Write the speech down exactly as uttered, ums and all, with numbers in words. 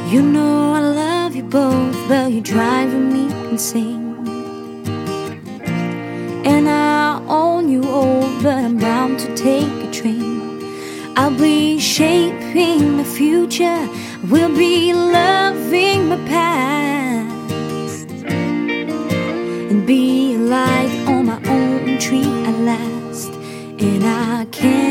You know I love you both, but you're driving me insane. And I own you all, but I'm bound to take a train. I'll be shaping the future, we'll be loving my past, and be a light on my own tree at last. And I can't